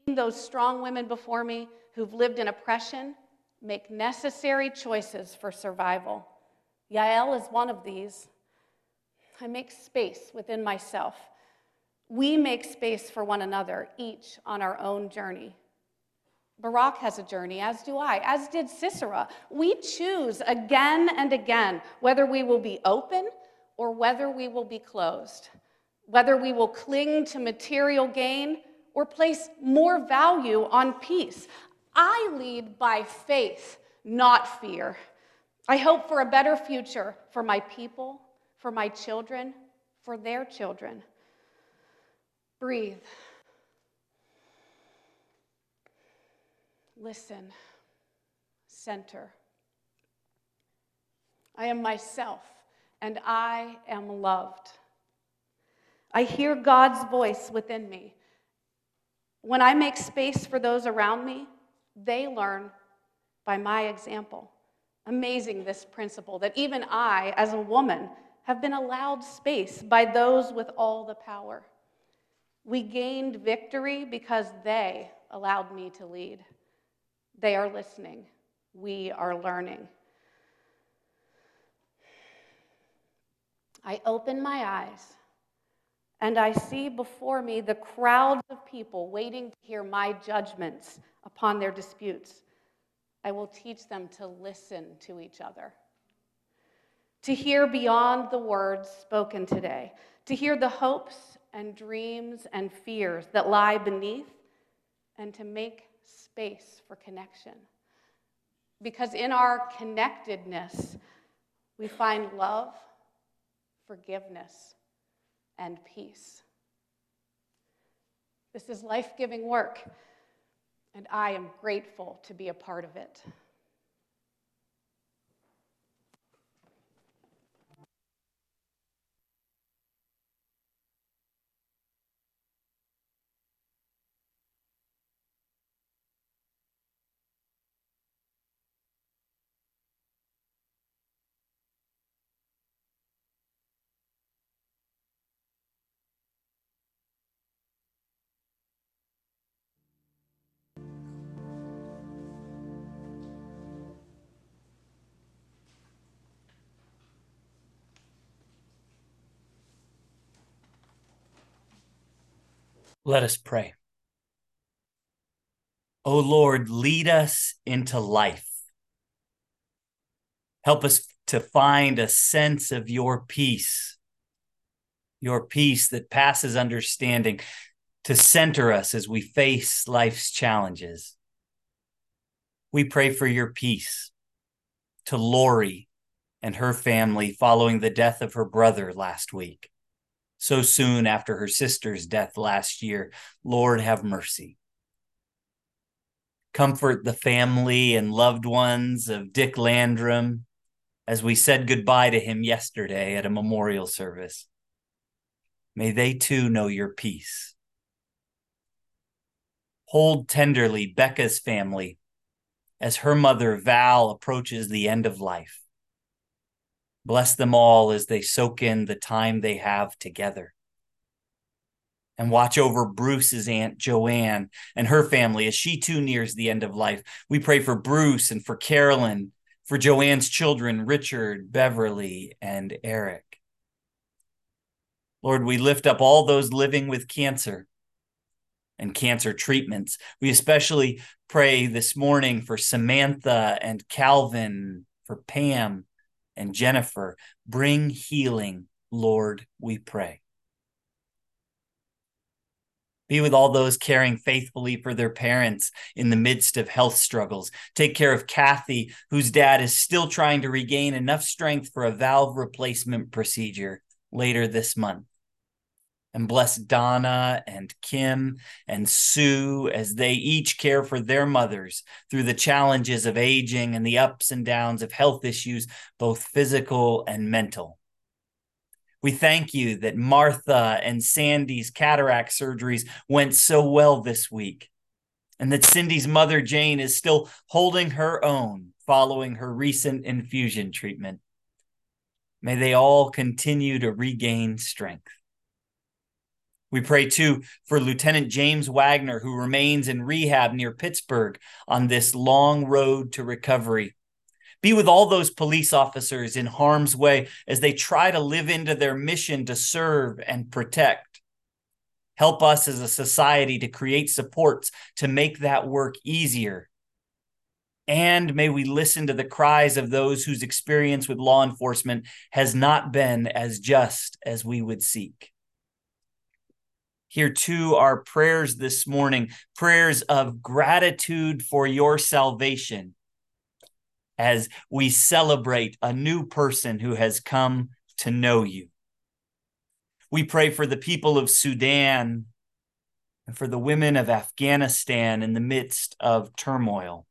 those strong women before me who've lived in oppression make necessary choices for survival. Yael is one of these. I make space within myself. We make space for one another, each on our own journey. Barak has a journey, as do I, as did Sisera. We choose again and again whether we will be open or whether we will be closed, whether we will cling to material gain or place more value on peace. I lead by faith, not fear. I hope for a better future for my people, for my children, for their children. Breathe. Listen. Center. I am myself, and I am loved. I hear God's voice within me. When I make space for those around me, they learn by my example. Amazing, this principle, that even I, as a woman, have been allowed space by those with all the power. We gained victory because they allowed me to lead. They are listening. We are learning. I open my eyes, and I see before me the crowds of people waiting to hear my judgments upon their disputes. I will teach them to listen to each other, to hear beyond the words spoken today, to hear the hopes and dreams and fears that lie beneath, and to make space for connection. Because in our connectedness, we find love, forgiveness, and peace. This is life-giving work, and I am grateful to be a part of it. Let us pray. O Lord, lead us into life. Help us to find a sense of your peace that passes understanding, to center us as we face life's challenges. We pray for your peace to Lori and her family following the death of her brother last week, so soon after her sister's death last year. Lord, have mercy. Comfort the family and loved ones of Dick Landrum as we said goodbye to him yesterday at a memorial service. May they too know your peace. Hold tenderly Becca's family as her mother Val approaches the end of life. Bless them all as they soak in the time they have together. And watch over Bruce's Aunt Joanne and her family as she too nears the end of life. We pray for Bruce and for Carolyn, for Joanne's children, Richard, Beverly, and Eric. Lord, we lift up all those living with cancer and cancer treatments. We especially pray this morning for Samantha and Calvin, for Pam and Jennifer. Bring healing, Lord, we pray. Be with all those caring faithfully for their parents in the midst of health struggles. Take care of Kathy, whose dad is still trying to regain enough strength for a valve replacement procedure later this month. And bless Donna and Kim and Sue as they each care for their mothers through the challenges of aging and the ups and downs of health issues, both physical and mental. We thank you that Martha and Sandy's cataract surgeries went so well this week, and that Cindy's mother, Jane, is still holding her own following her recent infusion treatment. May they all continue to regain strength. We pray too for Lieutenant James Wagner, who remains in rehab near Pittsburgh on this long road to recovery. Be with all those police officers in harm's way as they try to live into their mission to serve and protect. Help us as a society to create supports to make that work easier. And may we listen to the cries of those whose experience with law enforcement has not been as just as we would seek. Here too are prayers this morning, prayers of gratitude for your salvation as we celebrate a new person who has come to know you. We pray for the people of Sudan and for the women of Afghanistan in the midst of turmoil.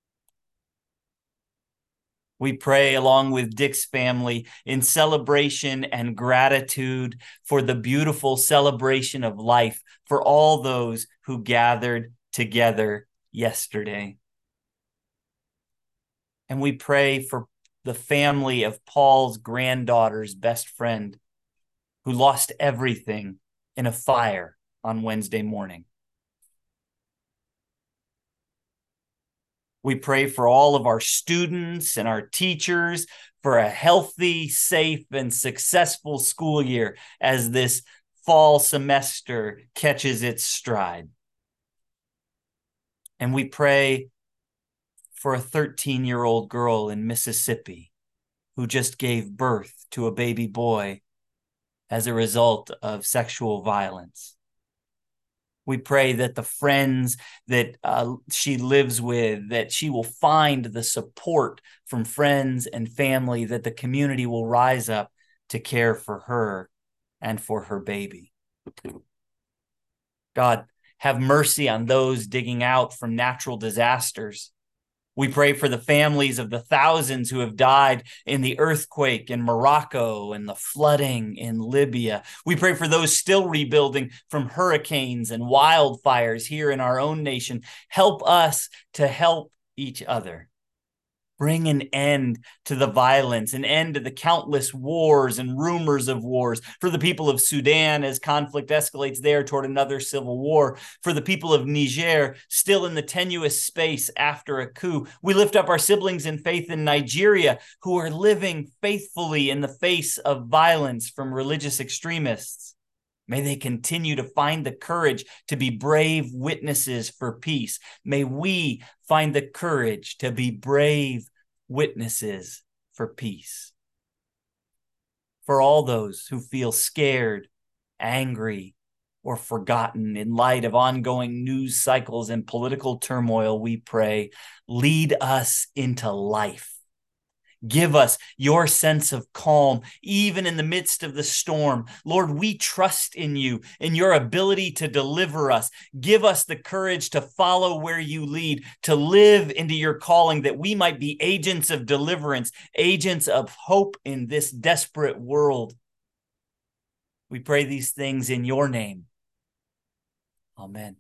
We pray along with Dick's family in celebration and gratitude for the beautiful celebration of life for all those who gathered together yesterday. And we pray for the family of Paul's granddaughter's best friend who lost everything in a fire on Wednesday morning. We pray for all of our students and our teachers for a healthy, safe, and successful school year as this fall semester catches its stride. And we pray for a 13-year-old girl in Mississippi who just gave birth to a baby boy as a result of sexual violence. We pray that the friends that she lives with, that she will find the support from friends and family, that the community will rise up to care for her and for her baby. God, have mercy on those digging out from natural disasters. We pray for the families of the thousands who have died in the earthquake in Morocco and the flooding in Libya. We pray for those still rebuilding from hurricanes and wildfires here in our own nation. Help us to help each other. Bring an end to the violence, an end to the countless wars and rumors of wars. For the people of Sudan, as conflict escalates there toward another civil war. For the people of Niger, still in the tenuous space after a coup. We lift up our siblings in faith in Nigeria, who are living faithfully in the face of violence from religious extremists. May they continue to find the courage to be brave witnesses for peace. May we find the courage to be brave witnesses for peace. For all those who feel scared, angry, or forgotten in light of ongoing news cycles and political turmoil, we pray, lead us into life. Give us your sense of calm, even in the midst of the storm. Lord, we trust in you, in your ability to deliver us. Give us the courage to follow where you lead, to live into your calling, that we might be agents of deliverance, agents of hope in this desperate world. We pray these things in your name. Amen.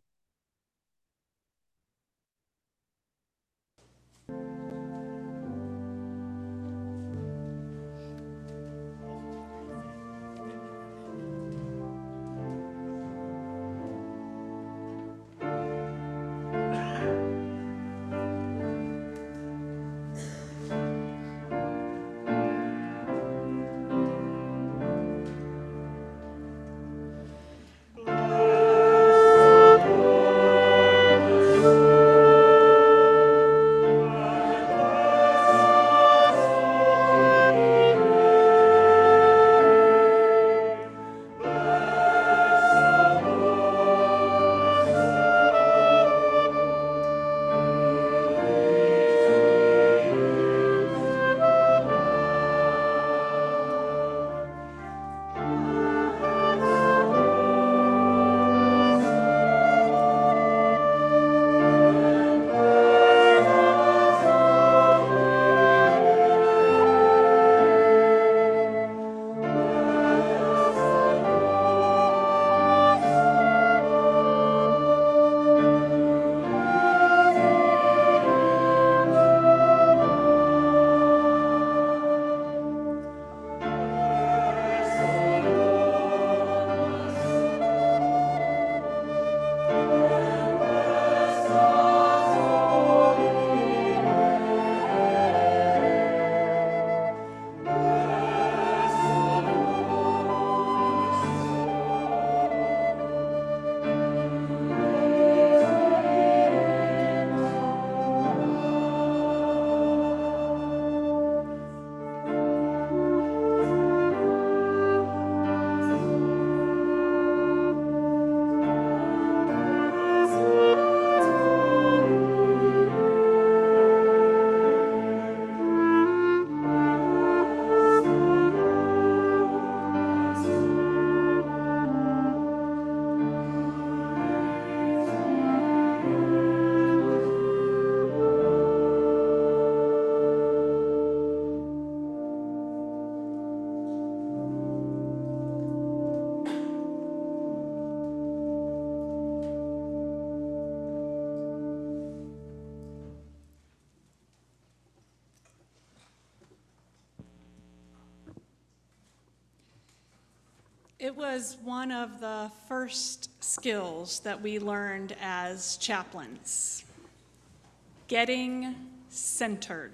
It was one of the first skills that we learned as chaplains, getting centered.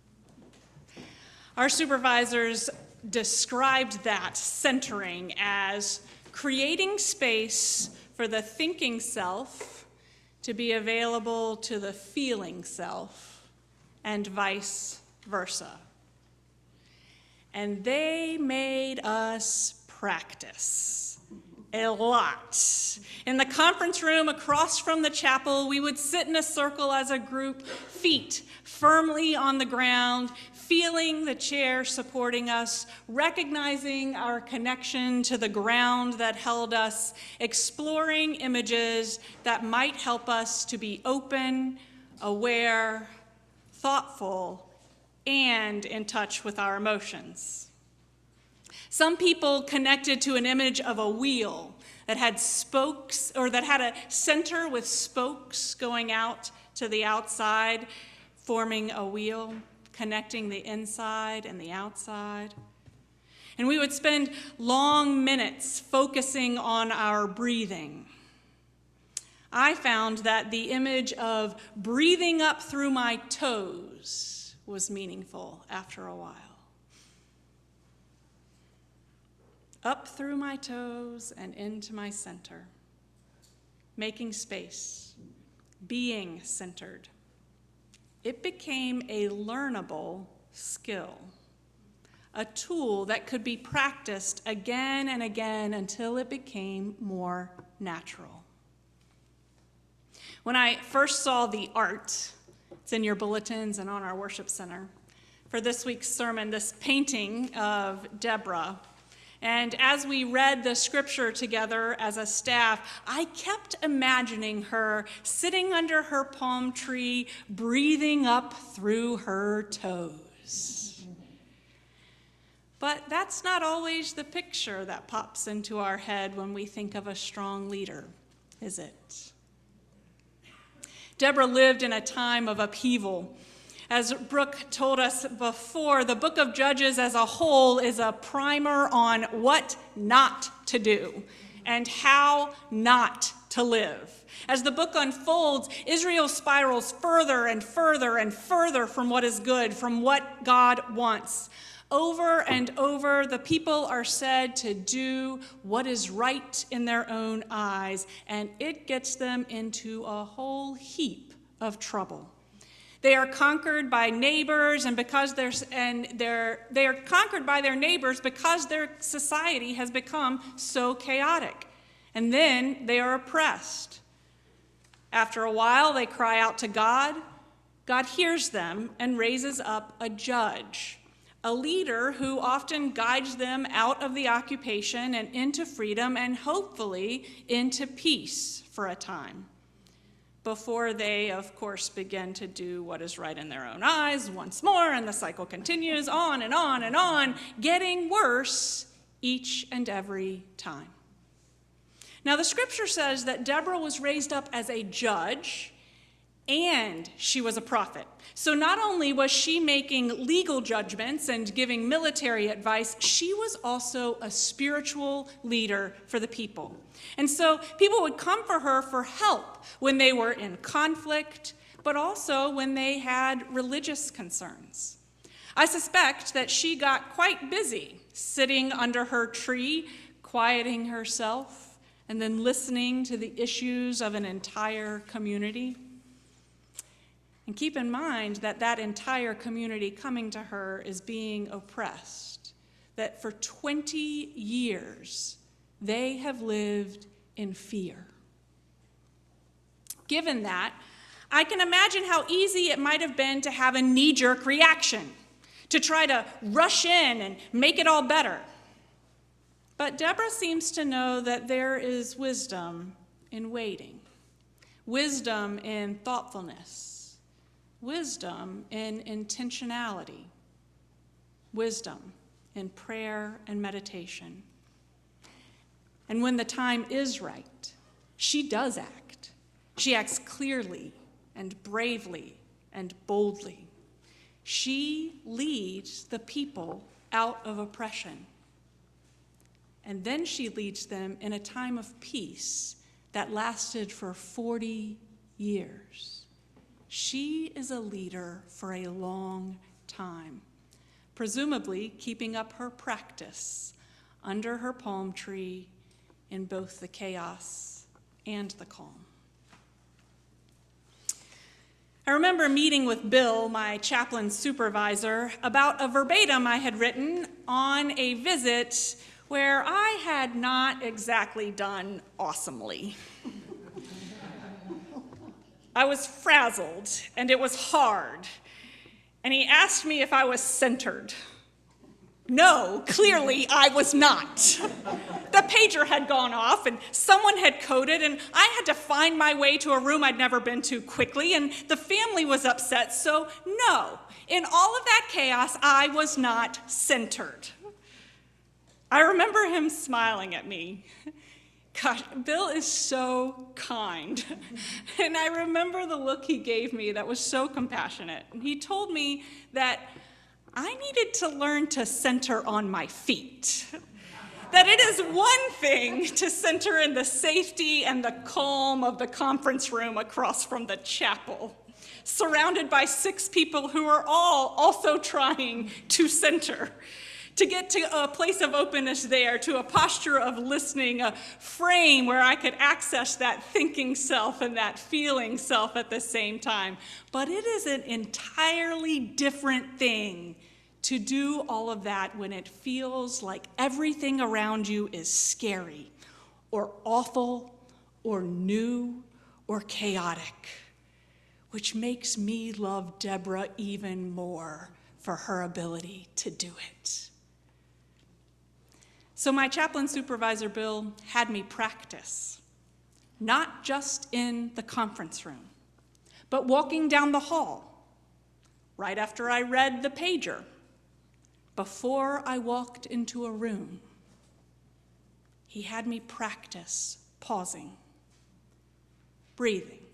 Our supervisors described that centering as creating space for the thinking self to be available to the feeling self, and vice versa. And they made us practice a lot. In the conference room across from the chapel, we would sit in a circle as a group, feet firmly on the ground, feeling the chair supporting us, recognizing our connection to the ground that held us, exploring images that might help us to be open, aware, thoughtful, and in touch with our emotions. Some people connected to an image of a wheel that had spokes, or that had a center with spokes going out to the outside, forming a wheel, connecting the inside and the outside. And we would spend long minutes focusing on our breathing. I found that the image of breathing up through my toes was meaningful after a while. Up through my toes and into my center, making space, being centered. It became a learnable skill, a tool that could be practiced again and again until it became more natural. When I first saw the art, it's in your bulletins and on our worship center, for this week's sermon, this painting of Deborah. And as we read the scripture together as a staff, I kept imagining her sitting under her palm tree, breathing up through her toes. But that's not always the picture that pops into our head when we think of a strong leader, is it? Deborah lived in a time of upheaval. As Brooke told us before, the book of Judges as a whole is a primer on what not to do and how not to live. As the book unfolds, Israel spirals further and further and further from what is good, from what God wants. Over and over, the people are said to do what is right in their own eyes, and it gets them into a whole heap of trouble. They are conquered by neighbors, and they are conquered by their neighbors because their society has become so chaotic. And then they are oppressed. After a while, they cry out to God. God hears them and raises up a judge, a leader who often guides them out of the occupation and into freedom and hopefully into peace for a time, before they, of course, begin to do what is right in their own eyes once more, and the cycle continues on and on and on, getting worse each and every time. Now, the scripture says that Deborah was raised up as a judge, and she was a prophet. So not only was she making legal judgments and giving military advice, she was also a spiritual leader for the people. And so people would come for her for help when they were in conflict, but also when they had religious concerns. I suspect that she got quite busy sitting under her tree, quieting herself, and then listening to the issues of an entire community. And keep in mind that that entire community coming to her is being oppressed, that for 20 years they have lived in fear. Given that, I can imagine how easy it might have been to have a knee-jerk reaction, to try to rush in and make it all better. But Deborah seems to know that there is wisdom in waiting, wisdom in thoughtfulness, wisdom in intentionality, wisdom in prayer and meditation. And when the time is right, she does act. She acts clearly and bravely and boldly. She leads the people out of oppression. And then she leads them in a time of peace that lasted for 40 years. She is a leader for a long time, presumably keeping up her practice under her palm tree in both the chaos and the calm. I remember meeting with Bill, my chaplain supervisor, about a verbatim I had written on a visit where I had not exactly done awesomely. I was frazzled, and it was hard, and he asked me if I was centered. No, clearly I was not. The pager had gone off, and someone had coded, and I had to find my way to a room I'd never been to quickly, and the family was upset, so no, in all of that chaos, I was not centered. I remember him smiling at me. Gosh, Bill is so kind. And I remember the look he gave me that was so compassionate. And he told me that I needed to learn to center on my feet. That it is one thing to center in the safety and the calm of the conference room across from the chapel, surrounded by 6 people who are all also trying to center. To get to a place of openness there, to a posture of listening, a frame where I could access that thinking self and that feeling self at the same time. But it is an entirely different thing to do all of that when it feels like everything around you is scary or awful or new or chaotic, which makes me love Deborah even more for her ability to do it. So my chaplain supervisor, Bill, had me practice, not just in the conference room, but walking down the hall, right after I read the pager, before I walked into a room. He had me practice pausing, breathing.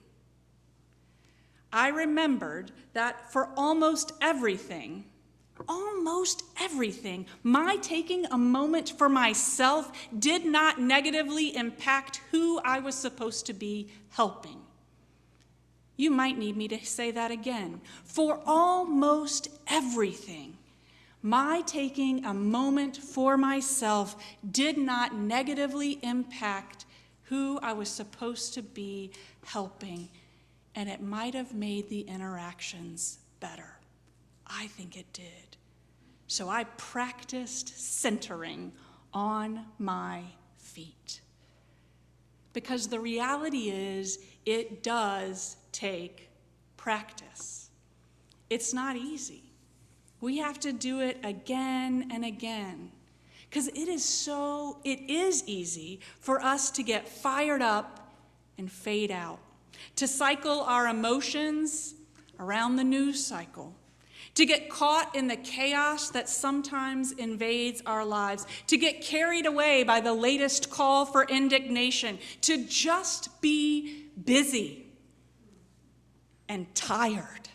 I remembered that for almost everything, my taking a moment for myself did not negatively impact who I was supposed to be helping. You might need me to say that again. For almost everything, my taking a moment for myself did not negatively impact who I was supposed to be helping, and it might have made the interactions better. I think it did. So I practiced centering on my feet. Because the reality is, it does take practice. It's not easy. We have to do it again and again. Because it is easy for us to get fired up and fade out, to cycle our emotions around the news cycle, to get caught in the chaos that sometimes invades our lives, to get carried away by the latest call for indignation, to just be busy and tired.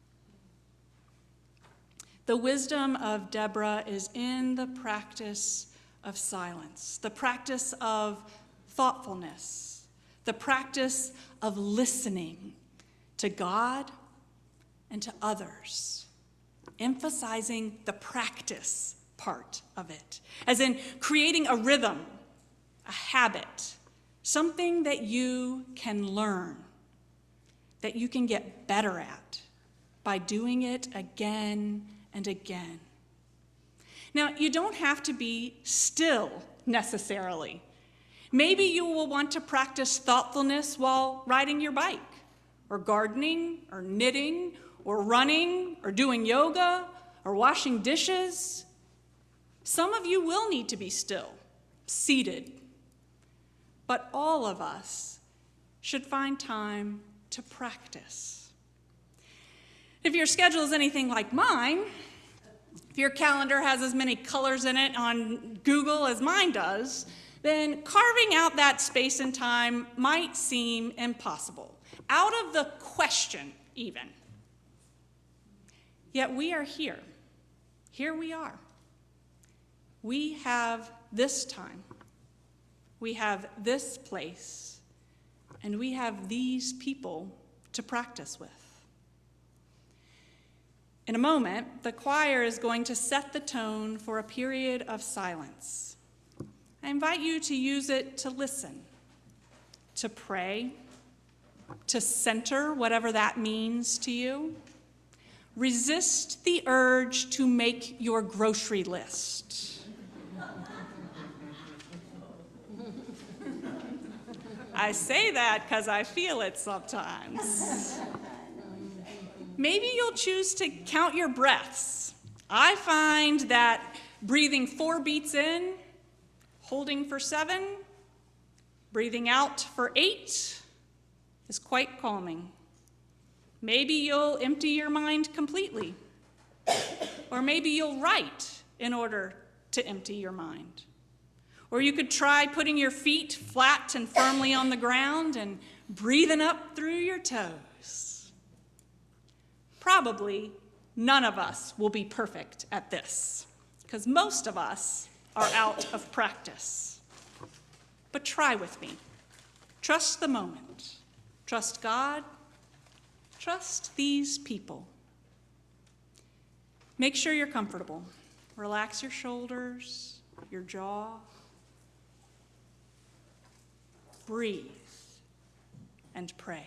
The wisdom of Deborah is in the practice of silence, the practice of thoughtfulness, the practice of listening to God and to others, emphasizing the practice part of it, as in creating a rhythm, a habit, something that you can learn, that you can get better at by doing it again and again. Now, you don't have to be still necessarily. Maybe you will want to practice thoughtfulness while riding your bike, or gardening, or knitting, or running, or doing yoga, or washing dishes. Some of you will need to be still, seated. But all of us should find time to practice. If your schedule is anything like mine, if your calendar has as many colors in it on Google as mine does, then carving out that space and time might seem impossible, out of the question even. Yet we are here. Here we are. We have this time, we have this place, and we have these people to practice with. In a moment, the choir is going to set the tone for a period of silence. I invite you to use it to listen, to pray, to center whatever that means to you. Resist the urge to make your grocery list. I say that because I feel it sometimes. Maybe you'll choose to count your breaths. I find that breathing 4 beats in, holding for 7, breathing out for 8 is quite calming. Maybe you'll empty your mind completely, or maybe you'll write in order to empty your mind. Or you could try putting your feet flat and firmly on the ground and breathing up through your toes. Probably none of us will be perfect at this, because most of us are out of practice. But try with me. Trust the moment. Trust God. Trust these people. Make sure you're comfortable. Relax your shoulders, your jaw. Breathe and pray.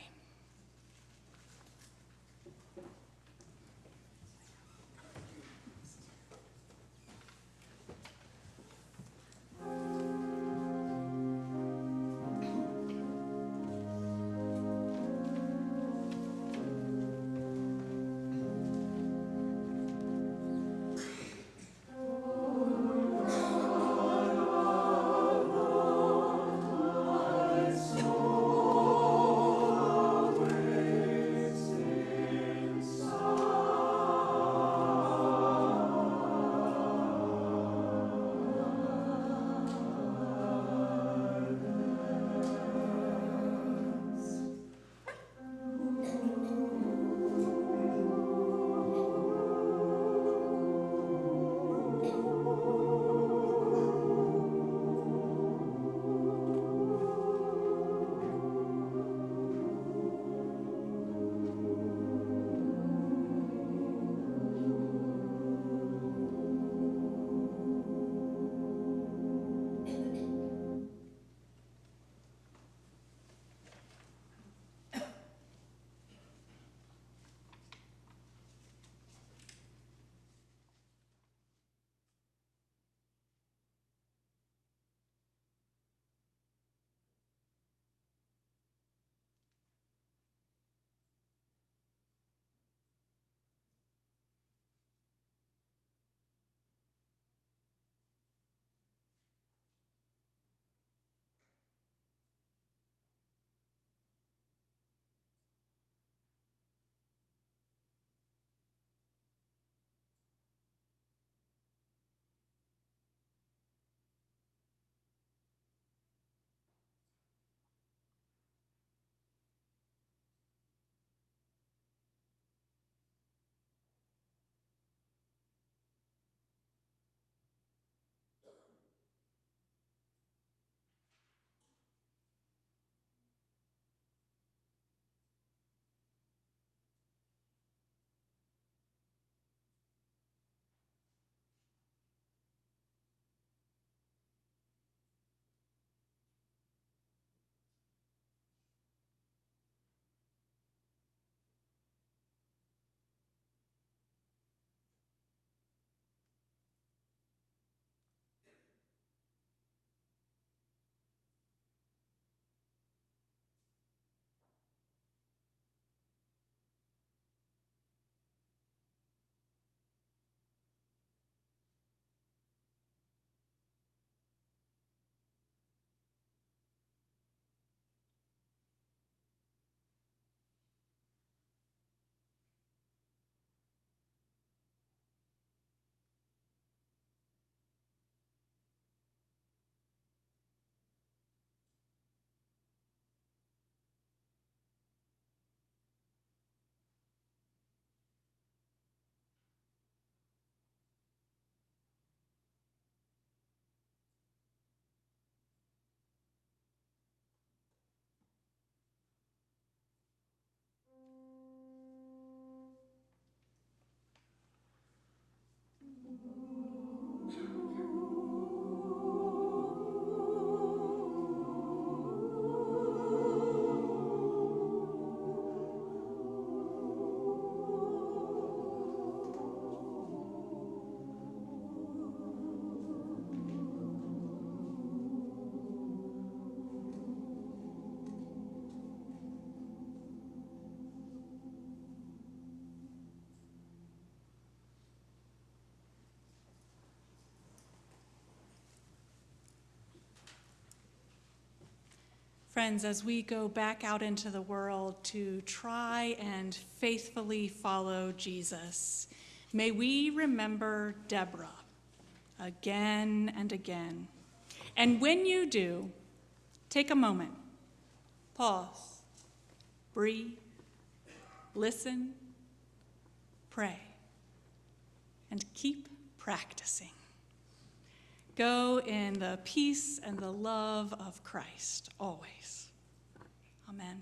Friends, as we go back out into the world to try and faithfully follow Jesus, may we remember Deborah again and again. And when you do, take a moment, pause, breathe, listen, pray, and keep practicing. Go in the peace and the love of Christ always. Amen.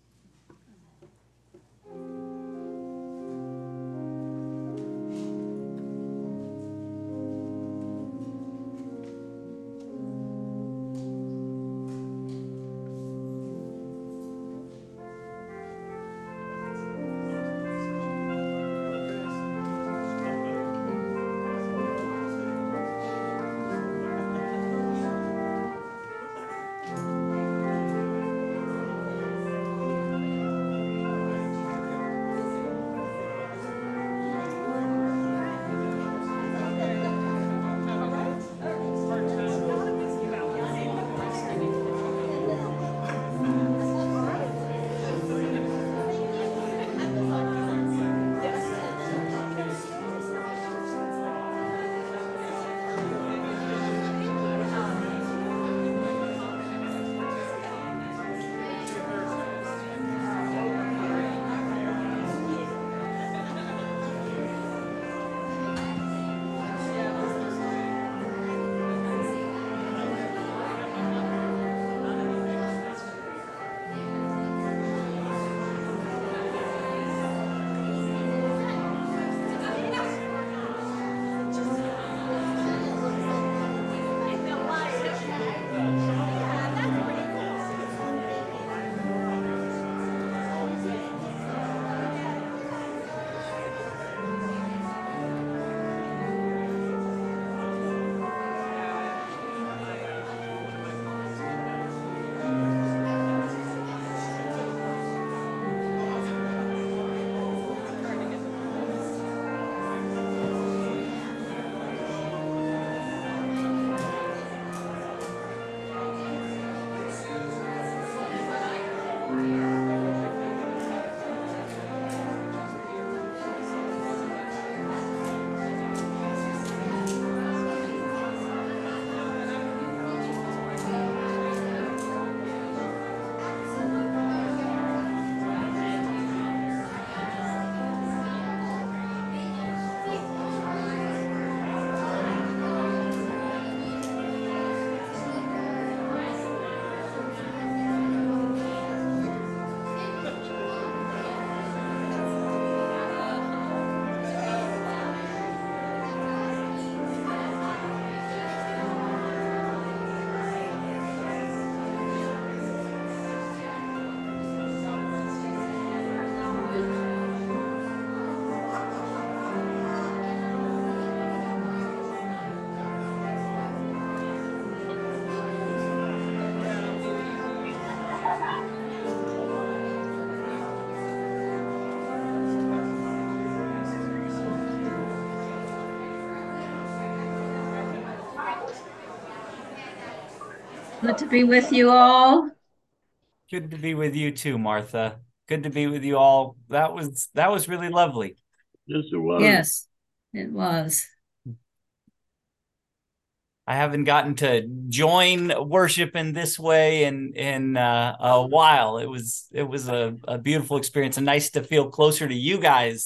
Good to be with you all. Good to be with you too, Martha. Good to be with you all. That was really lovely. Yes, it was. Yes, it was. I haven't gotten to join worship in this way in a while. It was a beautiful experience and nice to feel closer to you guys